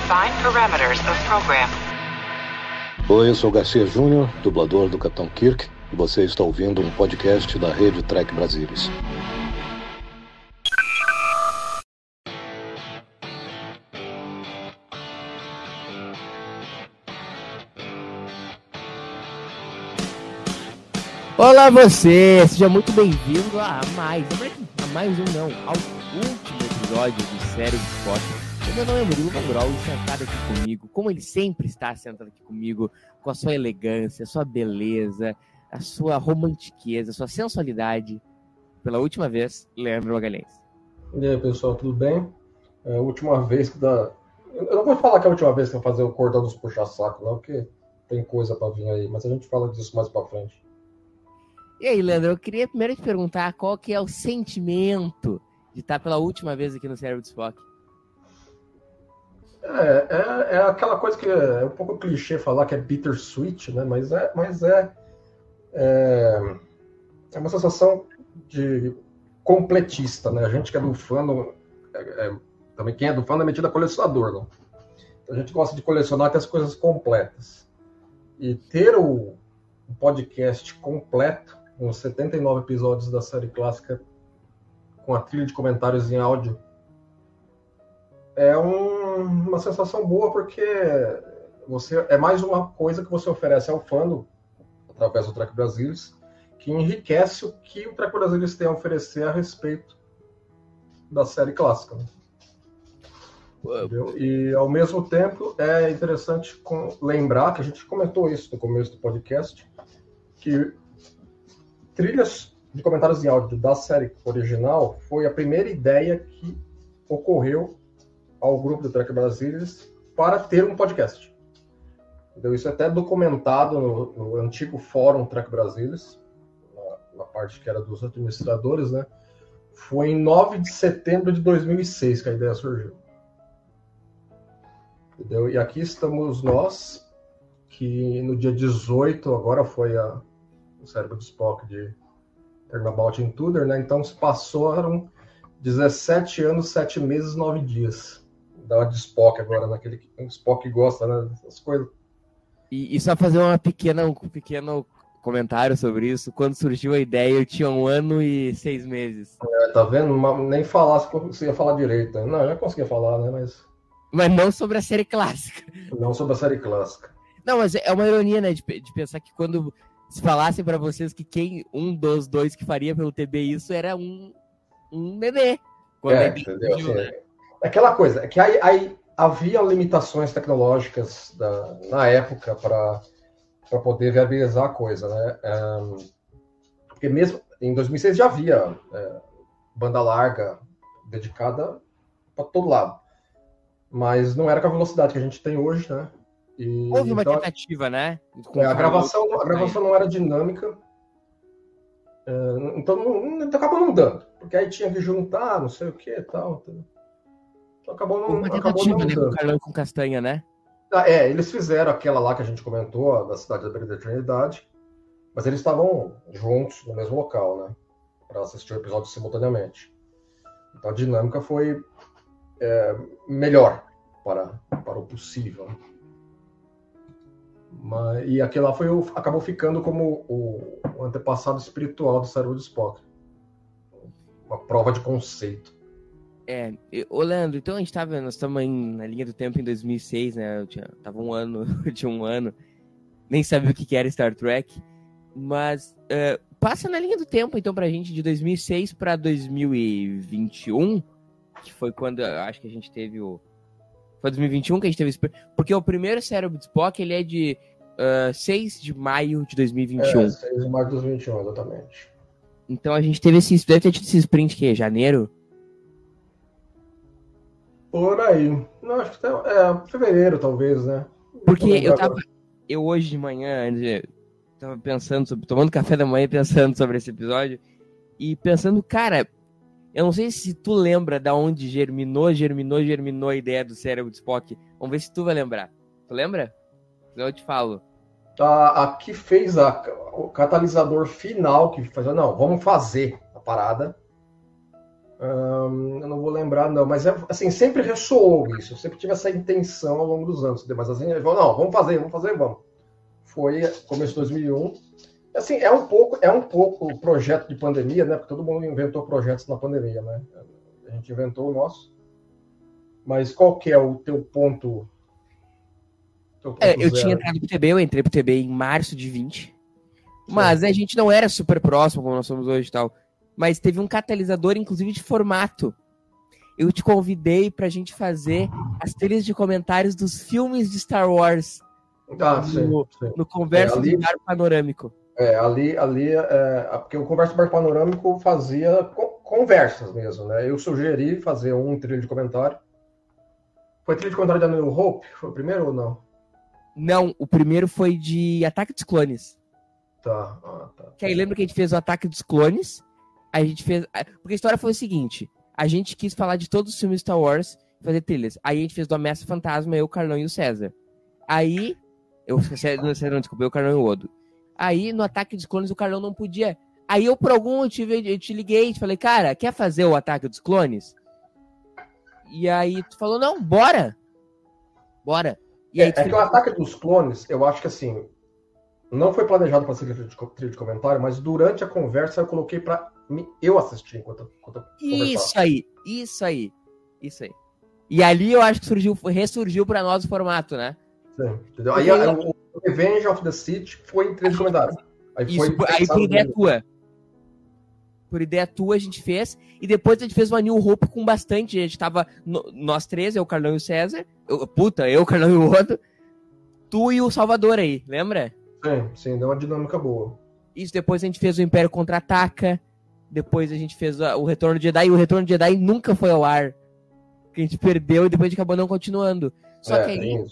Define parameters of program. Oi, eu sou Garcia Júnior, dublador do Capitão Kirk, e você está ouvindo um podcast da rede Trek Brasilis. Olá você, seja muito bem-vindo ao último episódio do Cérebro de Spock. Meu nome é Murilo Mangrol e sentado aqui comigo, como ele sempre está sentado aqui comigo, com a sua elegância, a sua beleza, a sua romantiqueza, a sua sensualidade, pela última vez, Leandro Magalhães. E aí, pessoal, tudo bem? É a última vez que dá... Eu não vou falar que é a última vez que eu vou fazer o cordão dos puxa-saco, não, porque tem coisa pra vir aí, mas a gente fala disso mais pra frente. E aí, Leandro, eu queria primeiro te perguntar qual que é o sentimento de estar pela última vez aqui no Cérebro de Spock. É aquela coisa que é um pouco clichê falar que é bittersweet, né? Mas é uma sensação de completista, né? A gente que é do fandom, também quem é do fandom é metido a colecionador, não? Então a gente gosta de colecionar até as coisas completas. E ter um podcast completo, com 79 episódios da série clássica, com a trilha de comentários em áudio, é uma sensação boa, porque é mais uma coisa que você oferece ao fandom, através do Trek Brasilis, que enriquece o que o Trek Brasilis tem a oferecer a respeito da série clássica. Né? E, ao mesmo tempo, é interessante lembrar, que a gente comentou isso no começo do podcast, que trilhas de comentários em áudio da série original foi a primeira ideia que ocorreu ao grupo do Trek Brasilis para ter um podcast. Então, isso é até documentado no antigo fórum Trek Brasilis, na parte que era dos administradores, né? Foi em 9 de setembro de 2006 que a ideia surgiu. Entendeu? E aqui estamos nós, que no dia 18, agora foi o Cérebro de Spock de Turnabout Intruder, né? Então se passaram 17 anos, 7 meses, 9 dias. Dá uma de Spock agora, naquele Spock que gosta, né, dessas coisas. E só fazer um pequeno comentário sobre isso. Quando surgiu a ideia, eu tinha 1 ano e 6 meses. Tá vendo? Nem falar se conseguia falar direito. Não, eu já conseguia falar, né? Mas não sobre a série clássica. Não sobre a série clássica. Não, mas é uma ironia, né? De pensar que quando se falassem pra vocês que um dos dois que faria pelo TB isso era um bebê. Entendeu? Assim, né? Aquela coisa, é que aí havia limitações tecnológicas na época para poder viabilizar a coisa, né? Porque mesmo em 2006 já havia banda larga dedicada para todo lado, mas não era com a velocidade que a gente tem hoje, né? Houve uma tentativa, né? A gravação não era dinâmica, então acabou não dando, porque aí tinha que juntar, não sei o que e tal. Então acabou não dando. Com Carlão e com Castanha, né? Eles fizeram aquela lá que a gente comentou, da Cidade da Beira da Eternidade, mas eles estavam juntos no mesmo local, né? Para assistir o episódio simultaneamente. Então a dinâmica foi melhor para o possível. E aquilo lá acabou ficando como o antepassado espiritual do Cérebro de Spock. Uma prova de conceito. Ô Leandro, então nós estamos na linha do tempo em 2006, né? Eu tinha 1 ano, nem sabia o que era Star Trek, mas passa na linha do tempo então pra gente de 2006 para 2021, que foi quando acho que a gente teve foi 2021 que a gente teve, porque o primeiro Cérebro de Spock ele é de 6 de maio de 2021. 6 de maio de 2021, exatamente. Então a gente teve deve ter tido esse sprint que é janeiro? Por aí. Não, acho que fevereiro, talvez, né? Porque eu hoje de manhã, tava pensando tomando café da manhã, pensando sobre esse episódio, e pensando, cara, eu não sei se tu lembra da onde germinou a ideia do Cérebro de Spock. Vamos ver se tu vai lembrar. Tu lembra? Eu te falo. A que fez o catalisador final, que fazia, não, vamos fazer a parada. Eu não vou lembrar, não, mas assim, sempre ressoou isso, eu sempre tive essa intenção ao longo dos anos, mas assim, ele falou, não, vamos fazer, vamos. Foi começo de 2001. Assim, é um pouco projeto de pandemia, né? Porque todo mundo inventou projetos na pandemia, né? A gente inventou o nosso. Mas qual que é o teu ponto? Eu tinha entrado pro TB, eu entrei pro TB em março de 20. Mas a gente não era super próximo como nós somos hoje e tal. Mas teve um catalisador, inclusive, de formato. Eu te convidei pra gente fazer as trilhas de comentários dos filmes de Star Wars. No Conversa do Bar Panorâmico. Porque o Conversa do Bar Panorâmico fazia conversas mesmo, né? Eu sugeri fazer um trilha de comentário. Foi trilha de comentário da New Hope? Foi o primeiro ou não? Não, o primeiro foi de Ataque dos Clones. Tá. Que aí lembra que a gente fez o Ataque dos Clones. A gente fez. Porque a história foi o seguinte: a gente quis falar de todos os filmes Star Wars e fazer trilhas. Aí a gente fez do Ameaça Fantasma, eu, o Carlão e o César. Aí. Eu, desculpa, eu, o Carlão e o Odo. Aí no Ataque dos Clones o Carlão não podia. Aí eu, por algum motivo, eu te liguei e te falei, cara, quer fazer o Ataque dos Clones? E aí tu falou, não, bora. E aí, que o Ataque dos Clones, eu acho que assim, não foi planejado para ser trilha de comentário, mas durante a conversa eu coloquei para eu assistir enquanto Isso aí. E ali eu acho que ressurgiu para nós o formato, né? Sim, entendeu? Aí o Revenge of the Sith foi em trilha de comentário. Aí por ideia tua. Por ideia tua a gente fez, e depois a gente fez uma New Hope com bastante, a gente tava, nós três, eu, o Carlão e o César, eu, o Carlão e o Odo, tu e o Salvador aí, lembra? Sim, deu uma dinâmica boa. Isso, depois a gente fez o Império Contra-Ataca, depois a gente fez o Retorno de Jedi, e o Retorno de Jedi nunca foi ao ar, que a gente perdeu e depois a gente acabou não continuando. Só que aí,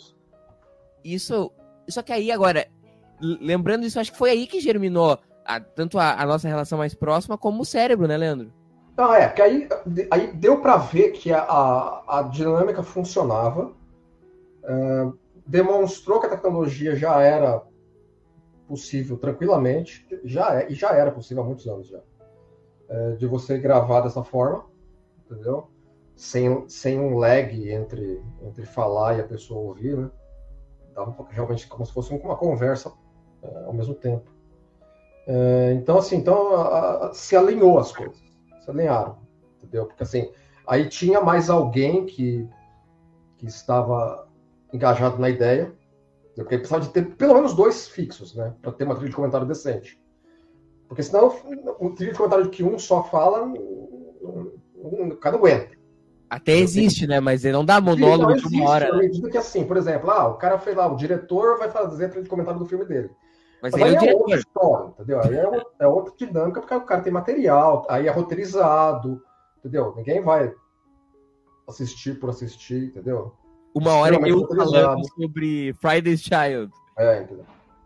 só que aí agora, lembrando isso, acho que foi aí que germinou tanto a nossa relação mais próxima como o cérebro, né, Leandro? Porque aí deu para ver que a dinâmica funcionava, demonstrou que a tecnologia já era possível tranquilamente, já era possível há muitos anos já, de você gravar dessa forma, entendeu? Sem um lag entre falar e a pessoa ouvir, né? Dava realmente como se fosse uma conversa ao mesmo tempo. Então se alinhou as coisas, se alinharam, entendeu? Porque assim, aí tinha mais alguém que estava engajado na ideia, porque precisava de ter pelo menos 2 fixos, né, para ter uma trilha de comentário decente. Porque senão o trilha de comentário que um só fala, o cara não aguenta. Até existe, né? Mas ele não dá monólogo de uma hora. À medida que assim, por exemplo, o cara fez lá, o diretor vai fazer a trilha de comentário do filme dele. Mas aí é outra história, entendeu? Aí é outra dinâmica, porque o cara tem material, aí é roteirizado, entendeu? Ninguém vai assistir por assistir, entendeu? Uma hora eu falando sobre Friday's Child. Entendeu?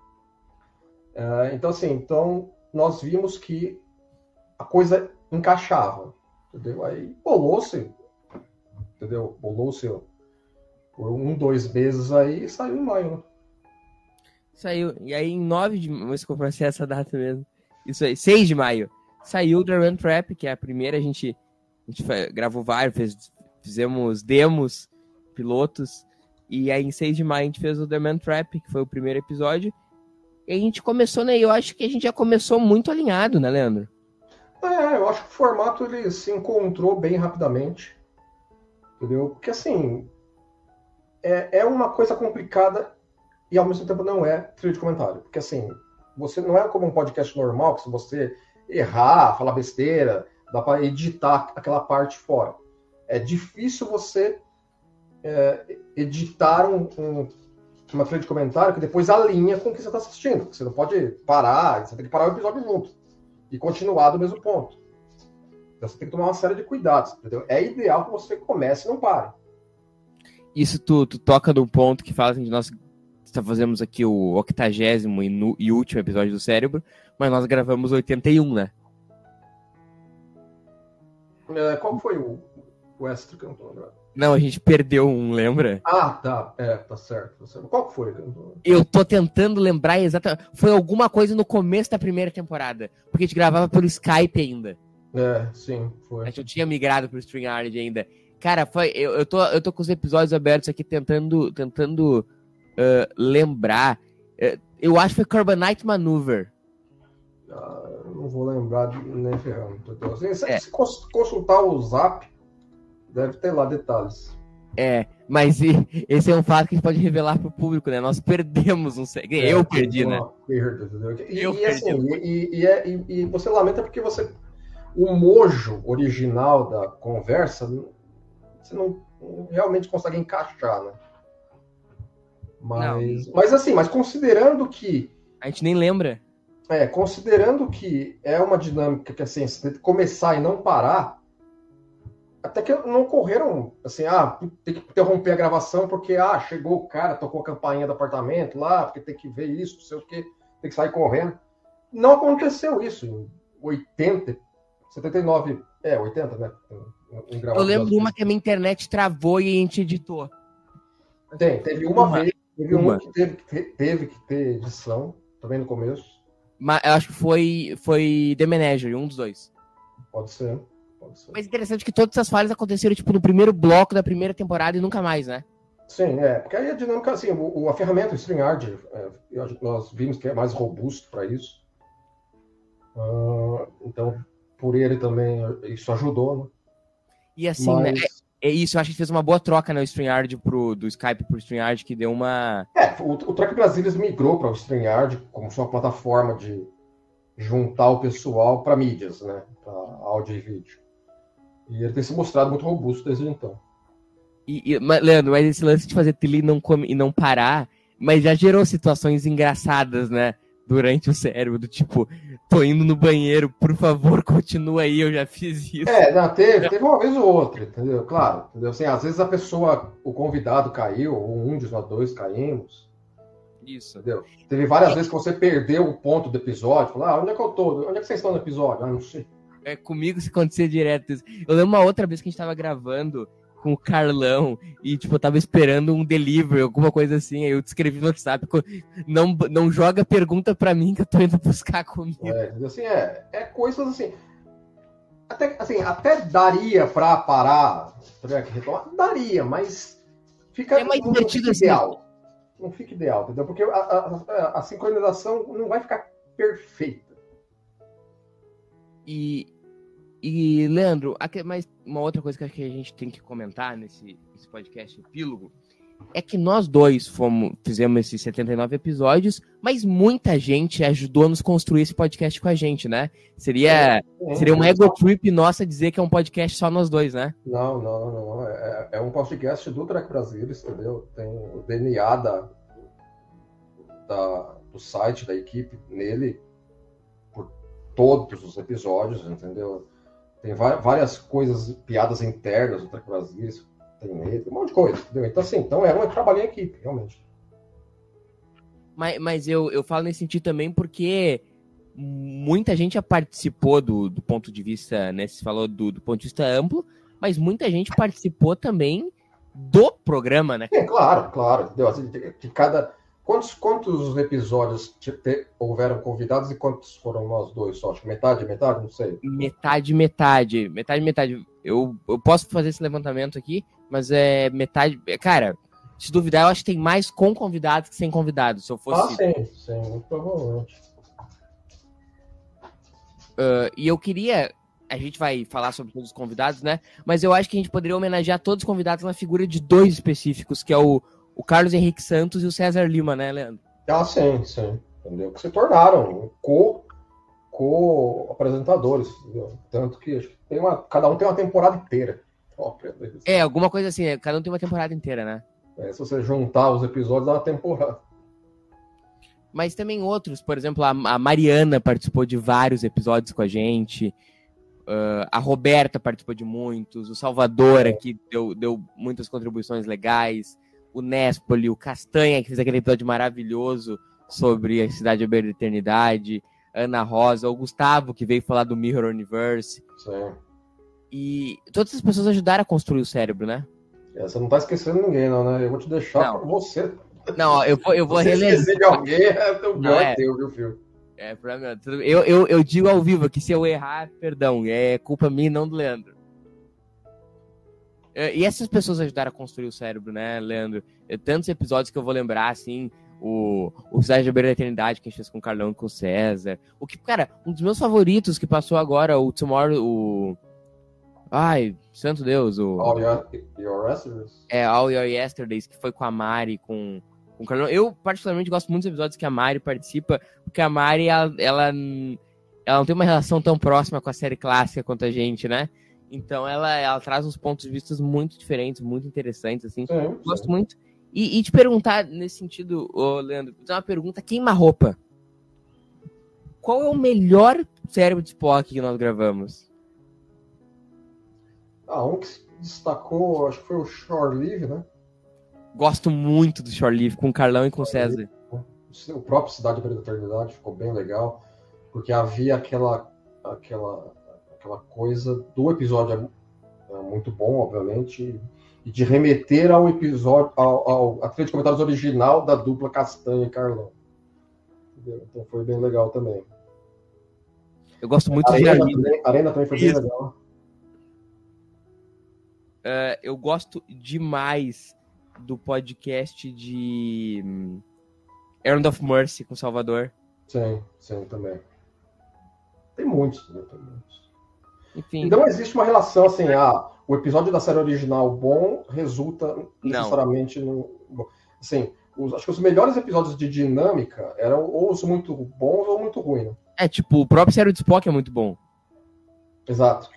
Então nós vimos que a coisa encaixava, entendeu? Aí bolou-se, entendeu? Bolou-se por 2 meses aí e saiu em maio, né? Saiu. E aí, em 9 de maio, se comprar essa data mesmo. Isso aí, 6 de maio. Saiu o The Run Trap, que é a primeira. A gente gravou vários, fizemos demos, pilotos. E aí, em 6 de maio, a gente fez o The Run Trap, que foi o primeiro episódio. E a gente começou, né? Eu acho que a gente já começou muito alinhado, né, Leandro? Eu acho que o formato ele se encontrou bem rapidamente. Entendeu? Porque, assim, é uma coisa complicada. E ao mesmo tempo não é trilha de comentário. Porque assim, você não é como um podcast normal, que se você errar, falar besteira, dá para editar aquela parte fora. É difícil você editar uma trilha de comentário que depois alinha com o que você está assistindo. Você não pode parar, você tem que parar o episódio junto e continuar do mesmo ponto. Então você tem que tomar uma série de cuidados, entendeu? É ideal que você comece e não pare. Isso tu toca num ponto que fala assim, de nós fazemos aqui o 80º e último episódio do Cérebro, mas nós gravamos 81, né? Qual foi o extra que eu não tô lembrando? Não, a gente perdeu um, lembra? Tá. Tá certo. Qual foi? Eu tô tentando lembrar exatamente. Foi alguma coisa no começo da primeira temporada, porque a gente gravava pelo Skype ainda. Sim, foi. A gente não tinha migrado pro StreamYard ainda. Cara, eu tô com os episódios abertos aqui tentando lembrar. Eu acho que foi Carbonite Maneuver. Não vou lembrar nem ferrando. Se consultar o Zap, deve ter lá detalhes. Mas esse é um fato que a gente pode revelar pro público, né? Nós perdemos um segredo. Eu perdi, né? E você lamenta porque o mojo original da conversa, você não realmente consegue encaixar, né? Mas considerando que... A gente nem lembra. Considerando que é uma dinâmica que, assim, você tem que começar e não parar, até que não ocorreram, assim, tem que interromper a gravação porque, chegou o cara, tocou a campainha do apartamento lá, porque tem que ver isso, não sei o quê, tem que sair correndo. Não aconteceu isso em 80, 79, 80, né? Eu lembro uma que a minha internet travou e a gente editou. Teve uma vez, uma que teve que ter edição, também no começo. Mas eu acho que foi The Menagerie, um dos dois. Pode ser. Mas interessante que todas essas falhas aconteceram tipo no primeiro bloco da primeira temporada e nunca mais, né? Sim, porque aí a dinâmica, assim, a ferramenta, o StreamYard, nós vimos que é mais robusto para isso. Então, por ele também, isso ajudou, né? E assim, né? Isso, eu acho que fez uma boa troca no StreamYard do Skype pro StreamYard, que deu uma... O Trek Brasilis migrou para o StreamYard como uma plataforma de juntar o pessoal para mídias, né? Para áudio e vídeo. E ele tem se mostrado muito robusto desde então. Leandro, mas esse lance de fazer trilha e não parar, mas já gerou situações engraçadas, né? Durante o cérebro, do tipo, tô indo no banheiro, por favor, continua aí, eu já fiz isso. Teve uma vez ou outra, entendeu? Claro, entendeu? Assim, às vezes o convidado caiu, ou um de nós dois caímos. Isso. Entendeu? Teve várias vezes que você perdeu o ponto do episódio, falou, onde é que eu tô? Onde é que vocês estão no episódio? Não sei. Comigo se acontecia direto isso. Eu lembro uma outra vez que a gente tava gravando com o Carlão e, tipo, eu tava esperando um delivery, alguma coisa assim, aí eu descrevi no WhatsApp, não joga pergunta pra mim que eu tô indo buscar comida. Assim, coisas assim, até daria pra parar, daria, mas fica mais divertido assim. Ideal. Não fica ideal, entendeu? Porque a sincronização não vai ficar perfeita. E Leandro, mais uma outra coisa que acho que a gente tem que comentar nesse podcast epílogo é que nós dois fizemos esses 79 episódios, mas muita gente ajudou a nos construir esse podcast com a gente, né? Seria uma ego trip nossa dizer que é um podcast só nós dois, né? Não. É um podcast do Trek Brasilis, entendeu? Tem o DNA do site, da equipe nele, por todos os episódios, entendeu? Tem várias coisas, piadas internas do Trek Brasilis, tem um monte de coisa, entendeu? Então, assim, é um trabalho em equipe, realmente. Mas eu falo nesse sentido também porque muita gente já participou do ponto de vista, né? Você falou do ponto de vista amplo, mas muita gente participou também do programa, né? Claro. Entendeu? Assim, Quantos episódios houveram convidados e quantos foram nós dois só? Acho que metade, não sei. Metade. Eu posso fazer esse levantamento aqui, mas é metade... Cara, se duvidar, eu acho que tem mais com convidados que sem convidados, se eu fosse... Sim, muito provavelmente. E eu queria... A gente vai falar sobre todos os convidados, né? Mas eu acho que a gente poderia homenagear todos os convidados na figura de dois específicos, que é o Carlos Henrique Santos e o César Lima, né, Leandro? Sim. Entendeu? Que se tornaram co-apresentadores, entendeu? Tanto que acho que cada um tem uma temporada inteira. Alguma coisa assim, cada um tem uma temporada inteira, né? Se você juntar os episódios, dá uma temporada. Mas também outros, por exemplo, a Mariana participou de vários episódios com a gente, a Roberta participou de muitos, o Salvador aqui deu muitas contribuições legais, o Nespoli, o Castanha, que fez aquele episódio maravilhoso sobre a Cidade à Beira da Eternidade, Ana Rosa, o Gustavo, que veio falar do Mirror Universe. Sim. E todas essas pessoas ajudaram a construir o cérebro, né? Você não tá esquecendo ninguém, não, né? Eu vou te deixar pra você. Não, eu vou reler. Se esquecer de alguém, o pior é teu, viu, filho? Eu digo ao vivo que se eu errar, perdão, é culpa minha e não do Leandro. E essas pessoas ajudaram a construir o cérebro, né, Leandro? Tantos episódios que eu vou lembrar, assim, o Cidade da Beira da Eternidade, que a gente fez com o Carlão e com o César. O que, cara, um dos meus favoritos que passou agora, o Tomorrow, Ai, santo Deus, All Your Yesterdays. All Your Yesterdays, que foi com a Mari, com o Carlão. Eu, particularmente, gosto muito dos episódios que a Mari participa, porque a Mari, ela não tem uma relação tão próxima com a série clássica quanto a gente, né? Então ela traz uns pontos de vista muito diferentes, muito interessantes, assim. Sim. Gosto muito. E te perguntar, nesse sentido, Leandro, fazer uma pergunta queima-roupa. Qual é o melhor cérebro de Spock que nós gravamos? Um que se destacou, acho que foi o Shore Leave, né? Gosto muito do Shore Leave, com o Carlão e com o César. O próprio Cidade da Eternidade ficou bem legal, porque havia aquela coisa do episódio muito bom, obviamente, e de remeter ao episódio, à trilha de comentários original da dupla Castanha e Carlão. Entendeu? Então foi bem legal também. Eu gosto muito de Arena também foi bem legal. Eu gosto demais do podcast de Errand of Mercy com Salvador. Sim, também. Tem muitos, né? Enfim. Então existe uma relação assim, o episódio da série original bom resulta necessariamente no... Assim, acho que os melhores episódios de dinâmica eram ou os muito bons ou muito ruins, né? Tipo, o próprio Sério de Spock é muito bom. Exato,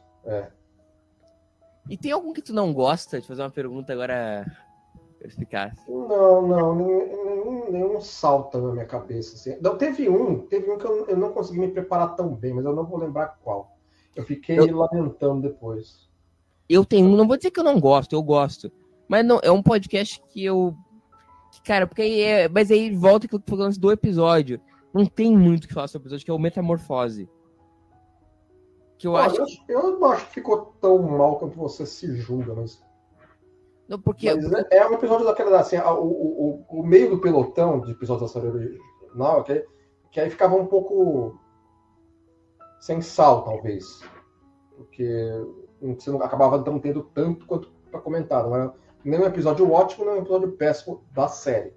E tem algum que tu não gosta? Deixa eu fazer uma pergunta agora perspicaz. Não, nenhum salta na minha cabeça. Assim. Não, teve um que eu não consegui me preparar tão bem, mas eu não vou lembrar qual. Eu fiquei lamentando depois. Eu tenho, não vou dizer que eu não gosto, eu gosto. Mas não, é um podcast que cara, porque aí mas aí volta aquilo que foi antes do episódio. Não tem muito o que falar sobre o episódio, que é o Metamorfose. Que eu acho que ficou tão mal quanto você se julga, mas... Não, porque... Mas é um episódio daquela, assim, o meio do pelotão de episódios da série original, que aí ficava um pouco sem sal, talvez. Porque você não acabava não tendo tanto quanto para comentar. Não era nem um episódio ótimo, nem um episódio péssimo da série.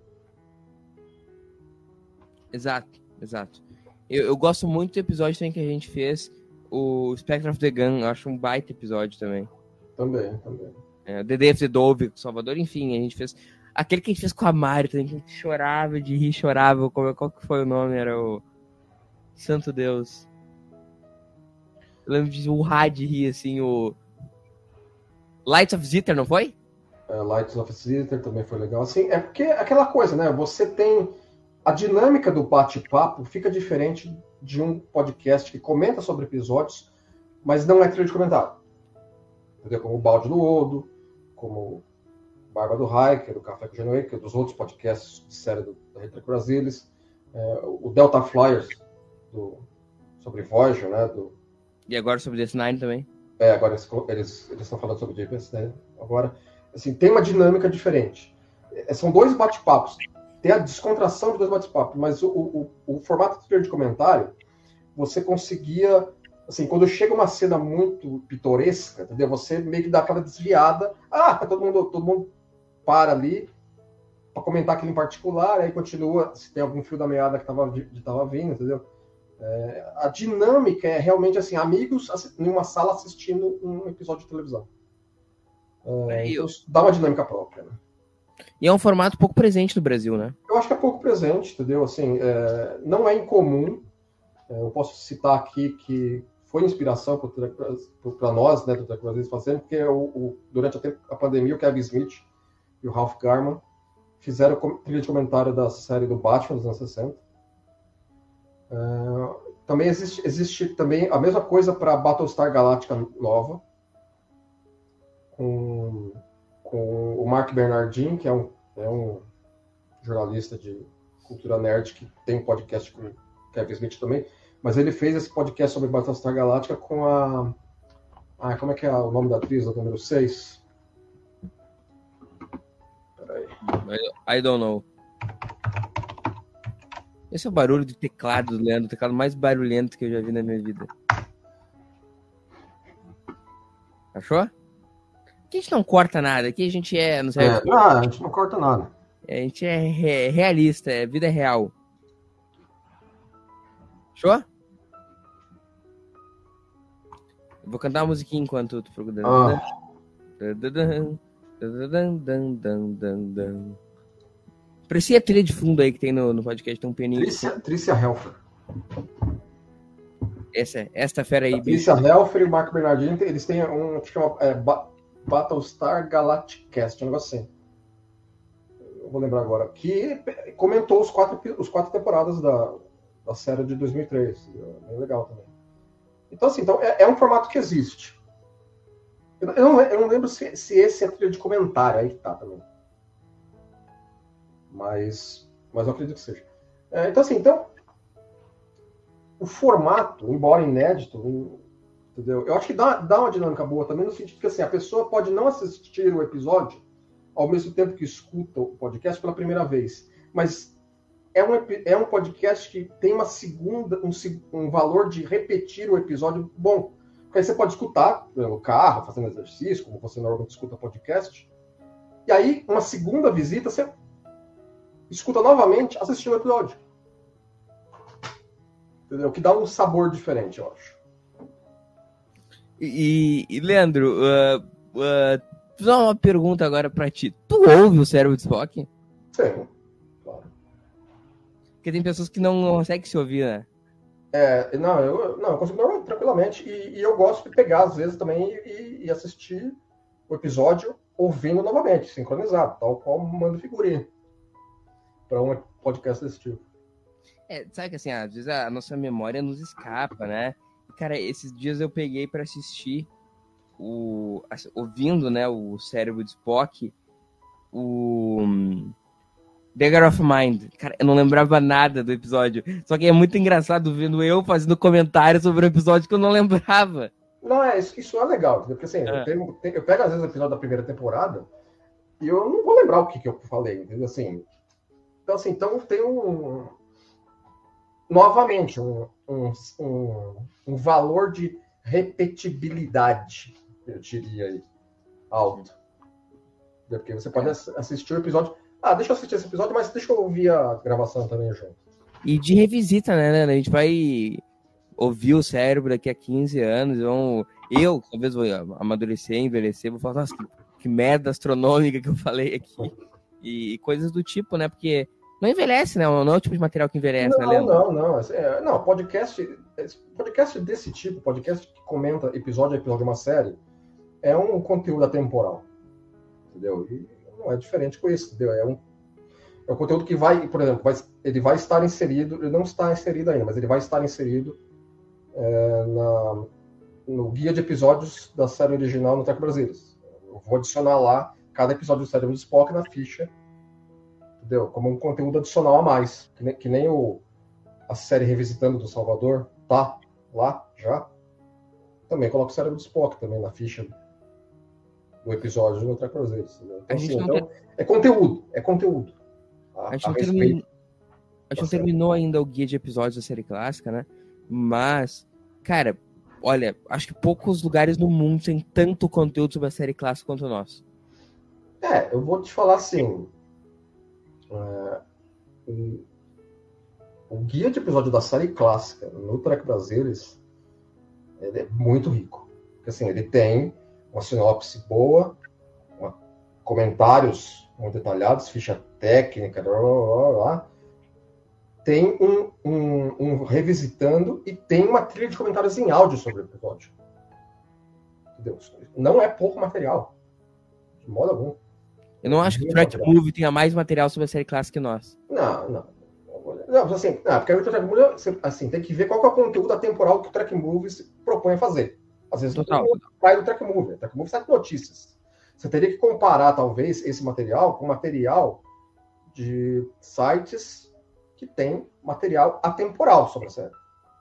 Exato. Eu gosto muito do episódio também que a gente fez, o Spectre of the Gun, eu acho um baita episódio também. Também. The Day of the Dove, com Salvador, enfim, a gente fez... Aquele que a gente fez com a Mari também, que a gente chorava de rir, chorava. Qual que foi o nome? Era o... Santo Deus. Eu lembro de urrar de rir, assim, o... Lights of Zither, não foi? Lights of Zither também foi legal. Assim, é porque aquela coisa, né? Você tem... A dinâmica do bate-papo fica diferente de um podcast que comenta sobre episódios, mas não é trilha de comentário. Entendeu? Como o Balde do Odo, como Barba do Hiker, do Café com Genoa, que é dos outros podcasts de série da Rede Trek Brasilis, o Delta Flyers, sobre Voyager, né? E agora sobre DS9 também. Agora eles estão falando sobre DS9 agora. Assim, tem uma dinâmica diferente. São dois bate-papos. Tem a descontração de dois bate-papos, mas o formato de comentário, você conseguia... Assim, quando chega uma cena muito pitoresca, entendeu? Você meio que dá aquela desviada. Todo mundo para ali para comentar aquilo em particular, aí continua, se tem algum fio da meada que estava vindo, entendeu? A dinâmica é realmente assim, amigos em uma sala assistindo um episódio de televisão. Então isso dá uma dinâmica própria, né? E é um formato pouco presente no Brasil, né? Eu acho que é pouco presente, entendeu? Assim, não é incomum. Eu posso citar aqui que foi inspiração para nós, né, do Trek Brasil fazendo, porque durante a pandemia o Kevin Smith e o Ralph Garman fizeram trilha de comentário da série do Batman dos anos 60. Também existe também a mesma coisa para Battlestar Galactica nova, com o Mark Bernardin, que é um jornalista de cultura nerd que tem um podcast com o Kevin Smith também, mas ele fez esse podcast sobre Battlestar Galactica com a... como é que é o nome da atriz, do número 6? Peraí. I don't know. Esse é o barulho do teclado do Leandro, o teclado mais barulhento que eu já vi na minha vida. Achou? Aqui a gente não corta nada, aqui a gente não sei, a gente não corta nada. a gente é realista, é vida real. Achou? Eu vou cantar uma musiquinha enquanto tu procura. Parecia a trilha de fundo aí que tem no podcast, tem um pianinho. Trícia Helfer. Esta fera aí, bicho. Trícia Helfer e o Marco Bernardini, eles têm um que chama Battlestar Galacticast, um negócio assim. Eu vou lembrar agora. Que comentou os quatro temporadas da série de 2003. É legal também. Então, assim, é um formato que existe. Eu não lembro se esse é trilha de comentário, aí que tá também. Mas eu acredito que seja. Então, o formato, embora inédito, entendeu? Eu acho que dá uma dinâmica boa também, no sentido que assim, a pessoa pode não assistir o episódio ao mesmo tempo que escuta o podcast pela primeira vez. Mas é um podcast que tem um valor de repetir o episódio bom. Porque aí você pode escutar no carro, fazendo exercício, como você normalmente escuta podcast. E aí, uma segunda visita, você escuta novamente assistindo o episódio. Entendeu? Que dá um sabor diferente, eu acho. E Leandro, vou fazer uma pergunta agora pra ti. Tu ouve o Cérebro de Spock? Sim, claro. Porque tem pessoas que não conseguem se ouvir, né? Eu consigo ouvir tranquilamente. E eu gosto de pegar, às vezes, também e assistir o episódio ouvindo novamente, sincronizado, tal qual mando figurinha para um podcast desse tipo. Sabe que assim, às vezes a nossa memória nos escapa, né? Cara, esses dias eu peguei pra assistir ouvindo, né, o Cérebro de Spock, o Dagger of Mind. Cara, eu não lembrava nada do episódio. Só que é muito engraçado vendo eu fazendo comentários sobre o episódio que eu não lembrava. Não, isso é legal, porque assim, eu pego às vezes o episódio da primeira temporada e eu não vou lembrar o que eu falei, entendeu? Assim, então tem novamente um valor de repetibilidade, eu diria aí, alto. Porque você pode assistir o episódio. Deixa eu assistir esse episódio, mas deixa eu ouvir a gravação também junto. E de revisita, né? A gente vai ouvir o Cérebro daqui a 15 anos. Eu talvez vou amadurecer, envelhecer, vou falar, nossa, que merda astronômica que eu falei aqui. E coisas do tipo, né? Porque não envelhece, né? Não é o tipo de material que envelhece, né, Leandro? Não, podcast desse tipo, podcast que comenta episódio a episódio de uma série, é um conteúdo atemporal. Entendeu? E não é diferente com isso, entendeu? É um conteúdo que vai, por exemplo, ele vai estar inserido, ele não está inserido ainda, mas ele vai estar inserido no guia de episódios da série original no Trek Brasileiros. Eu vou adicionar lá cada episódio do Cérebro de Spock na ficha, entendeu? Como um conteúdo adicional a mais, que nem a série Revisitando do Salvador tá lá já. Também coloco o Cérebro de Spock também na ficha do episódio no Trek Brasileiros. Então, é conteúdo. A gente não terminou ainda o guia de episódios da série clássica, né? Mas, cara, olha, acho que poucos lugares no mundo têm tanto conteúdo sobre a série clássica quanto o nosso. Eu vou te falar assim. O guia de episódio da série clássica no Trek Brasileiros ele é muito rico. Porque, assim, ele tem uma sinopse boa, comentários muito detalhados, ficha técnica, tem um revisitando e tem uma trilha de comentários em áudio sobre o episódio. Entendeu? Não é pouco material. De modo algum. Eu não acho que o Trek Movie tenha mais material sobre a série clássica que nós. Não, porque o Trek Movie, assim, tem que ver qual que é o conteúdo atemporal que o Trek Movie se propõe a fazer. Às vezes não vai do Trek Movie. O Trek Movie sai com notícias. Você teria que comparar, talvez, esse material com material de sites que tem material atemporal sobre a série.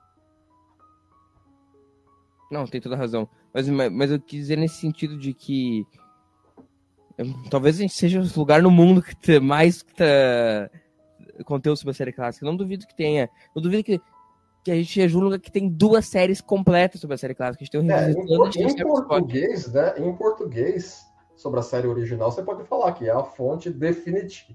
Não, tem toda a razão. Mas eu quis dizer nesse sentido de que talvez a gente seja o lugar no mundo que mais conteúdo sobre a série clássica. Não duvido que tenha. Não duvido que a gente julga que tem 2 séries completas sobre a série clássica. A gente tem um revisitando, a gente tem o Em Cyber Spock. português, né? Em português, sobre a série original, você pode falar que é a fonte definitiva.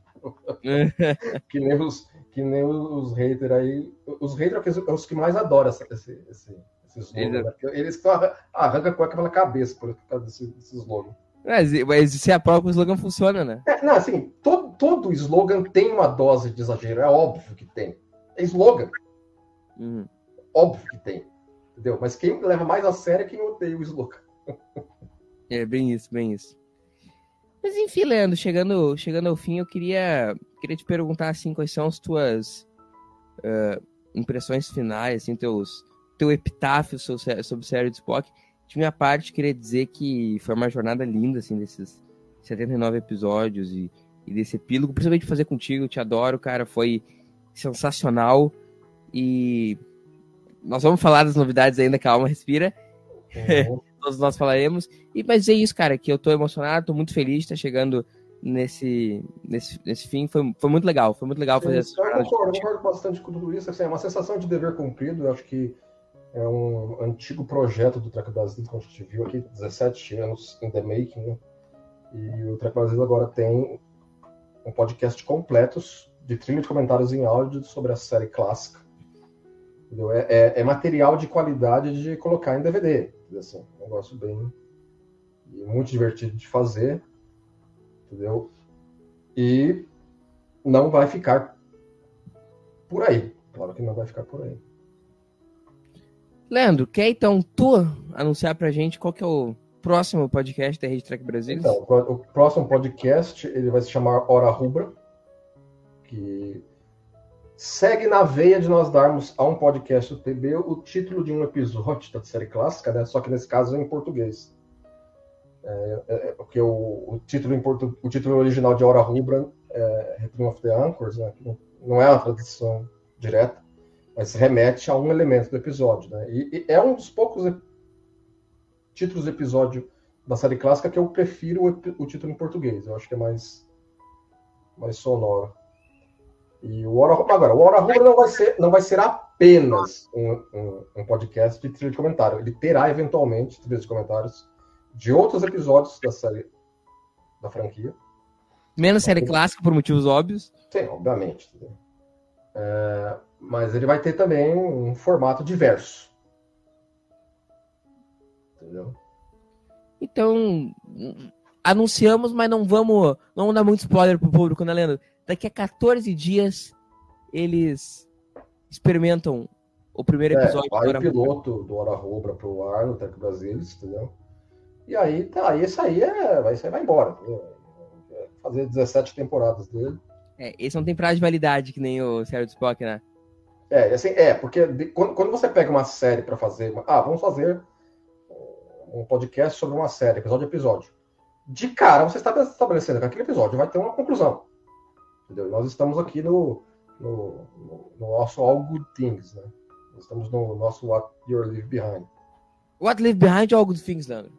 que nem os haters aí. Os haters são os que mais adoram esse slogan. Né? Eles arrancam a cueca pela cabeça por causa desse slogan. Mas se a própria slogan funciona, né? Não, assim, todo slogan tem uma dose de exagero. É óbvio que tem. É slogan. Óbvio que tem. Entendeu? Mas quem leva mais a sério é quem odeia o slogan. É, bem isso, bem isso. Mas enfim, Leandro, chegando ao fim, eu queria te perguntar, assim, quais são as tuas impressões finais, assim, teu epitáfio sobre a série de Spock. De minha parte, queria dizer que foi uma jornada linda, assim, desses 79 episódios e desse epílogo, principalmente fazer contigo, eu te adoro, cara, foi sensacional. E nós vamos falar das novidades ainda, calma, respira. Todos nós falaremos. Mas é isso, cara, que eu tô emocionado, tô muito feliz de estar chegando nesse fim. Foi muito legal fazer essa jornada. Eu concordo bastante com tudo isso. Assim, é uma sensação de dever cumprido. Eu acho que é um antigo projeto do Trek Brasil, como a gente viu aqui, 17 anos in the making, né? E o Trek Brasil agora tem um podcast completo de trilha de comentários em áudio sobre a série clássica. Entendeu? É material de qualidade de colocar em DVD. Assim, um negócio bem e muito divertido de fazer. Entendeu? E não vai ficar por aí. Claro que não vai ficar por aí. Leandro, quer então tu anunciar pra gente qual que é o próximo podcast da Rede Trek Brasil? Então, o próximo podcast ele vai se chamar Hora Rubra, que segue na veia de nós darmos a um podcast do TB o título de um episódio da série clássica, né? Só que nesse caso é em português. Porque o título original de Hora Rubra é Return of the Anchors, né? Não é uma tradução direta, mas remete a um elemento do episódio, né? E é um dos poucos títulos de episódio da série clássica que eu prefiro o título em português. Eu acho que é mais sonoro. E o Hora Rubra não vai ser apenas um podcast de trilha de comentário. Ele terá, eventualmente, trilha de comentários de outros episódios da série da franquia. Menos série clássica, por motivos óbvios. Sim, obviamente. Mas ele vai ter também um formato diverso. Entendeu? Então, anunciamos, mas não vamos dar muito spoiler pro público, né, Leandro? Daqui a 14 dias, eles experimentam o primeiro episódio. Vai o piloto do Hora Rubra pro ar no Trek Brasil, entendeu? E aí, esse aí vai embora. Entendeu? Fazer 17 temporadas dele. Esse não tem prazo de validade, que nem o série do Spock, né? Porque quando você pega uma série para fazer... vamos fazer um podcast sobre uma série, episódio a episódio. De cara, você está estabelecendo que aquele episódio vai ter uma conclusão. Entendeu? Nós estamos aqui no nosso All Good Things, né? Nós estamos no nosso What You Leave Behind. What Leave Behind ou All Good Things, Leandro?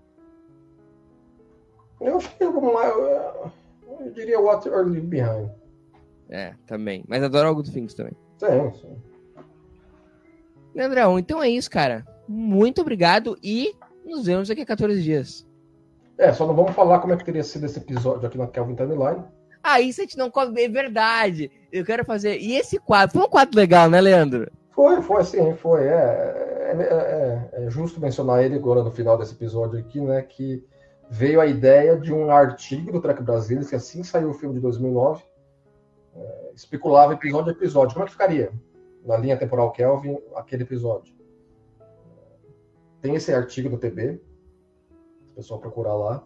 Eu acho que eu diria What You Leave Behind. Também. Mas adoro All Good Things também. Sim. Leandrão, então é isso, cara. Muito obrigado e nos vemos daqui a 14 dias. Só não vamos falar como é que teria sido esse episódio aqui na Kelvin Timeline. Isso a gente não come, é verdade. Eu quero fazer. E esse quadro? Foi um quadro legal, né, Leandro? Foi sim, foi. É justo mencionar ele agora no final desse episódio aqui, né? Que veio a ideia de um artigo do Trek Brasil, que assim que saiu o filme de 2009, especulava episódio a episódio. Como é que ficaria na linha temporal Kelvin aquele episódio? Tem esse artigo do TB, se o pessoal procurar lá.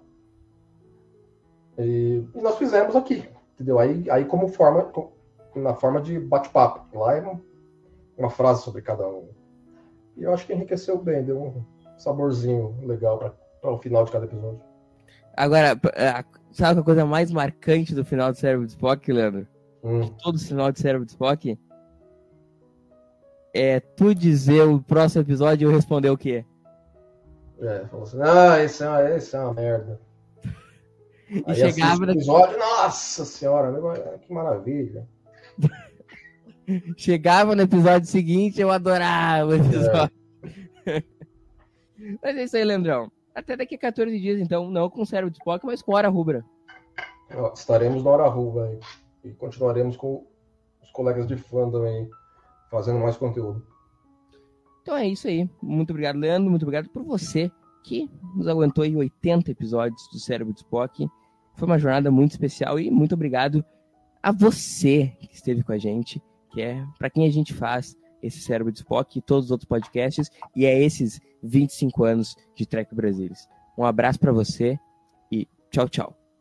E nós fizemos aqui, entendeu? Aí na forma de bate-papo. Lá é uma frase sobre cada um. E eu acho que enriqueceu bem, deu um saborzinho legal para o final de cada episódio. Agora, sabe a coisa mais marcante do final do Cérebro de Spock, Leandro? Todo final de Cérebro de Spock? É tu dizer o próximo episódio e eu responder o quê? Falou assim, esse é uma merda. E chegava no episódio, nossa senhora, que maravilha. Chegava no episódio seguinte, eu adorava o episódio. Mas é isso aí, Leandrão. Até daqui a 14 dias, então, não com Cérebro de Spock, mas com Hora Rubra. Estaremos na Hora Rubra aí. E continuaremos com os colegas de fandom aí, fazendo mais conteúdo. Então é isso aí. Muito obrigado, Leandro. Muito obrigado por você que nos aguentou em 80 episódios do Cérebro de Spock. Foi uma jornada muito especial e muito obrigado a você que esteve com a gente, que é para quem a gente faz esse Cérebro de Spock e todos os outros podcasts, e é esses 25 anos de Trek Brasilis. Um abraço para você e tchau, tchau.